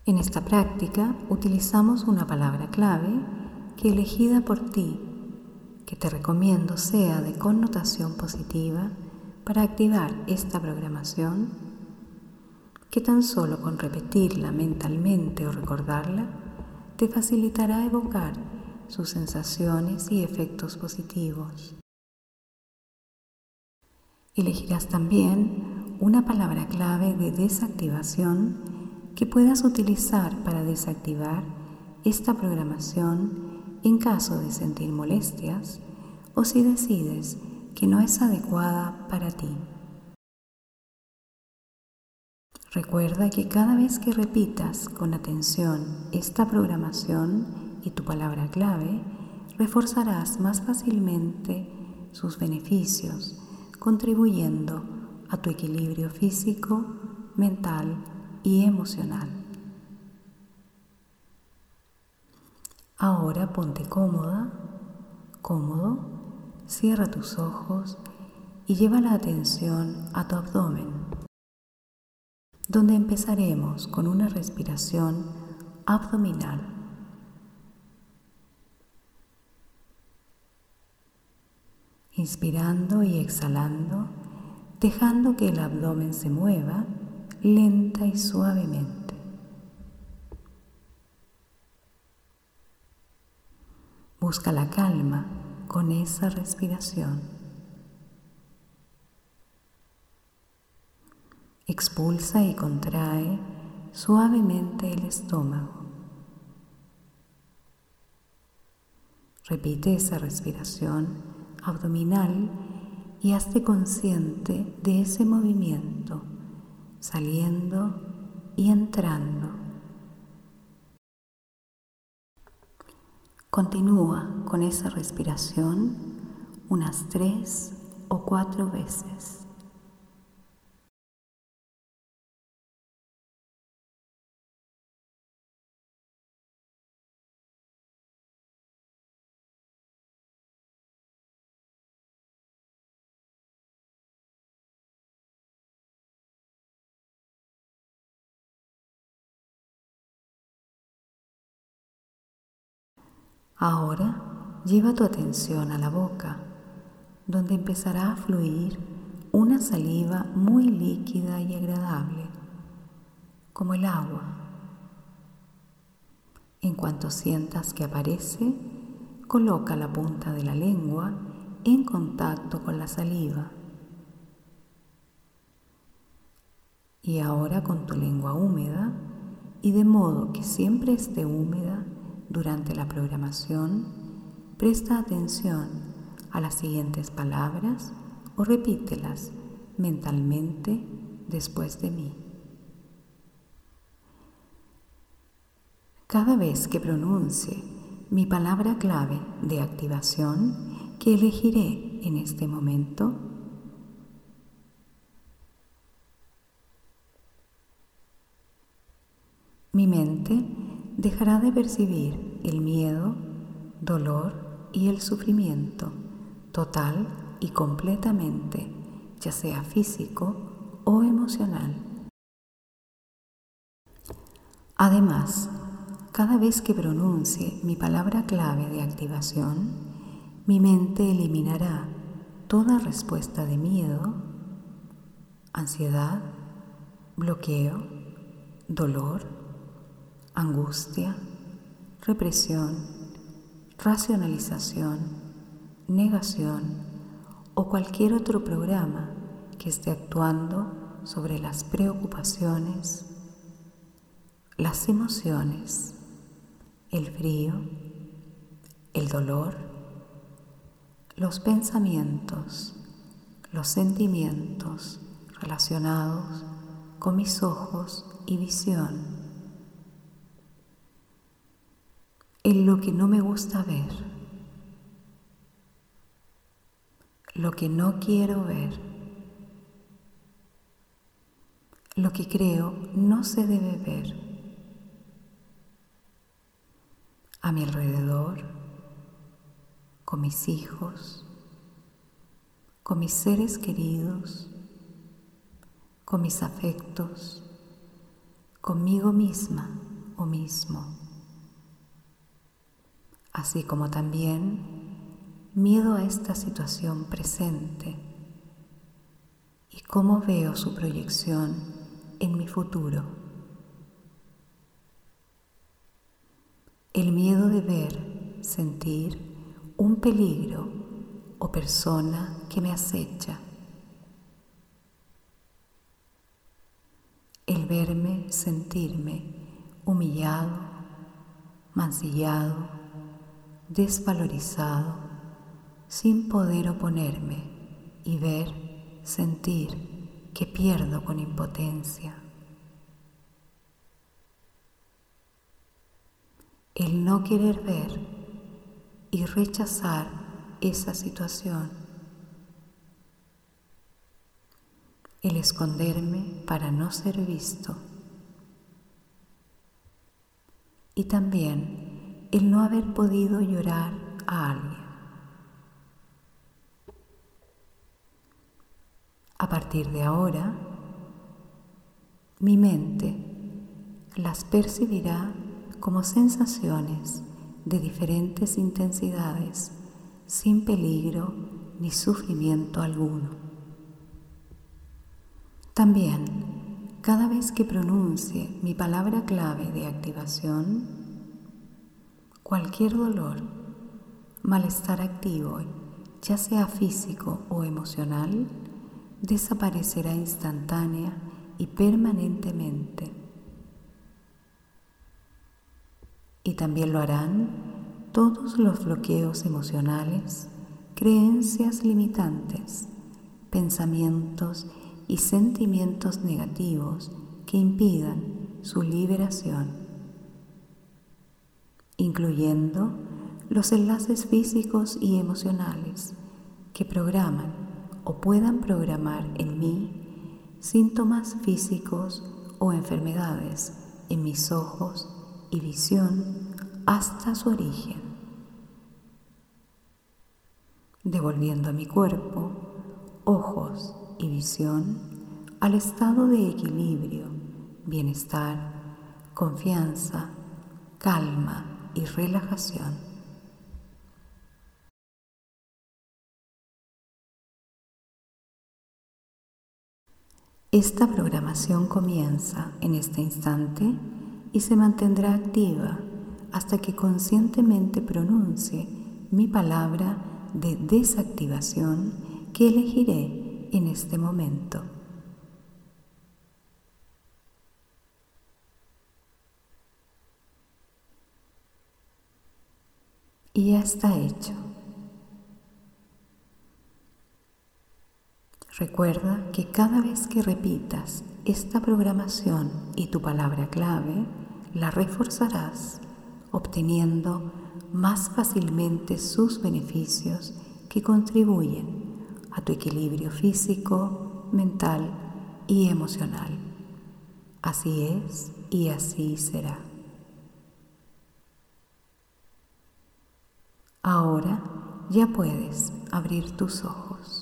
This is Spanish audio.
En esta práctica utilizamos una palabra clave que elegida por ti, que te recomiendo sea de connotación positiva para activar esta programación, que tan solo con repetirla mentalmente o recordarla te facilitará evocar sus sensaciones y efectos positivos. Elegirás también una palabra clave de desactivación que puedas utilizar para desactivar esta programación en caso de sentir molestias o si decides que no es adecuada para ti. Recuerda que cada vez que repitas con atención esta programación y tu palabra clave, reforzarás más fácilmente sus beneficios, contribuyendo a tu equilibrio físico, mental y emocional. Ahora ponte cómoda, cómodo, cierra tus ojos y lleva la atención a tu abdomen, donde empezaremos con una respiración abdominal. Inspirando y exhalando, dejando que el abdomen se mueva lenta y suavemente. Busca la calma con esa respiración. Expulsa y contrae suavemente el estómago. Repite esa respiración abdominal y hazte consciente de ese movimiento, saliendo y entrando. Continúa con esa respiración unas 3 o 4 veces. Ahora lleva tu atención a la boca, donde empezará a fluir una saliva muy líquida y agradable, como el agua. En cuanto sientas que aparece, coloca la punta de la lengua en contacto con la saliva. Y ahora con tu lengua húmeda, y de modo que siempre esté húmeda durante la programación, presta atención a las siguientes palabras o repítelas mentalmente después de mí. Cada vez que pronuncie mi palabra clave de activación que elegiré en este momento, mi mente dejará de percibir el miedo, dolor y el sufrimiento total y completamente, ya sea físico o emocional. Además, cada vez que pronuncie mi palabra clave de activación, mi mente eliminará toda respuesta de miedo, ansiedad, bloqueo, dolor, angustia, represión, racionalización, negación o cualquier otro programa que esté actuando sobre las preocupaciones, las emociones, el frío, el dolor, los pensamientos, los sentimientos relacionados con mis ojos y visión, en lo que no me gusta ver, lo que no quiero ver, lo que creo no se debe ver, a mi alrededor, con mis hijos, con mis seres queridos, con mis afectos, conmigo misma o mismo, así como también miedo a esta situación presente y cómo veo su proyección en mi futuro. El miedo de ver, sentir un peligro o persona que me acecha. El verme, sentirme humillado, mancillado, desvalorizado, sin poder oponerme y ver, sentir que pierdo con impotencia. El no querer ver y rechazar esa situación. El esconderme para no ser visto. Y también el no haber podido llorar a alguien. A partir de ahora, mi mente las percibirá como sensaciones de diferentes intensidades, sin peligro ni sufrimiento alguno. También, cada vez que pronuncie mi palabra clave de activación, cualquier dolor, malestar activo, ya sea físico o emocional, desaparecerá instantánea y permanentemente. Y también lo harán todos los bloqueos emocionales, creencias limitantes, pensamientos y sentimientos negativos que impidan su liberación, incluyendo los enlaces físicos y emocionales que programan o puedan programar en mí síntomas físicos o enfermedades en mis ojos y visión hasta su origen, devolviendo a mi cuerpo, ojos y visión al estado de equilibrio, bienestar, confianza, calma y relajación. Esta programación comienza en este instante y se mantendrá activa hasta que conscientemente pronuncie mi palabra de desactivación que elegiré en este momento. Y ya está hecho. Recuerda que cada vez que repitas esta programación y tu palabra clave, la reforzarás, obteniendo más fácilmente sus beneficios que contribuyen a tu equilibrio físico, mental y emocional. Así es y así será. Ahora ya puedes abrir tus ojos.